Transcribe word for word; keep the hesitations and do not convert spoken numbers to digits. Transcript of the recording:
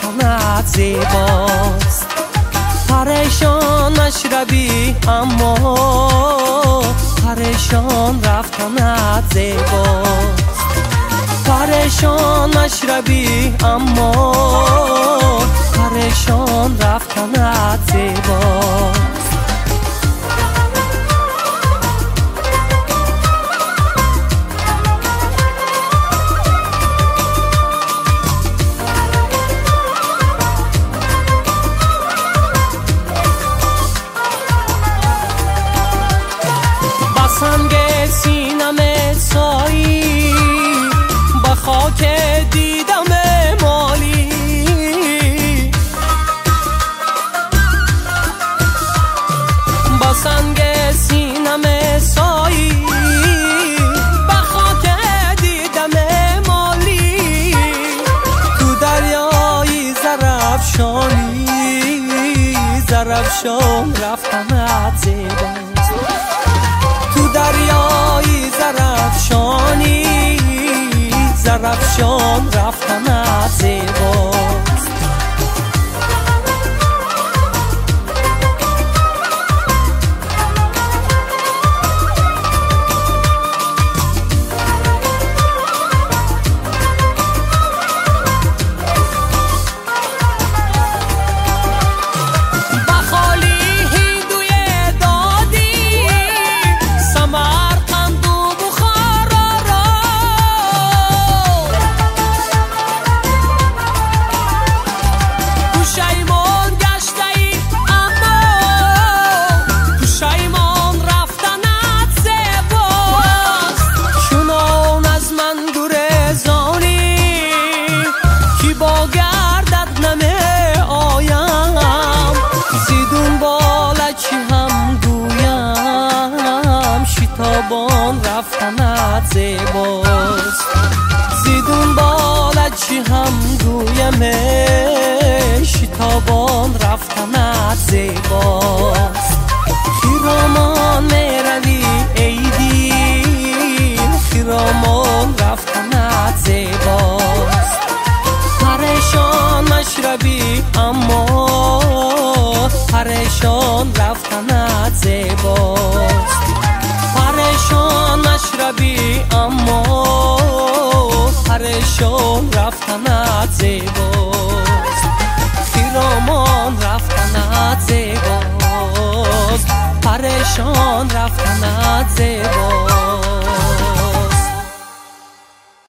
رفتنت زیباست. پریشان نشربی اما پریشان رفتنت زیباست. پریشان نشربی اما پریشان رفتنت زیباست. سنگ سینم سایی با خاک دیدم مالی، با سنگ سینم سایی با خاک دیدم مالی. تو دریای زرافشانی زرافشان رفتنت زیباست. تو دریای زرافشانی زرافشان رفتنت زیباست. شتابان رفتنت زیباست. زیدون بالا چی هم گویم شتابان رفتنت زیباست. خیرامان میروی ای دین خیرامان رفتنت زیباست. پریشان مشربی اما پریشان رفتنت زیباست. پریشان مشربی اما پریشان رفتنت زیباست. خیرامان رفتنت زیباست. پریشان رفتنت زیباست.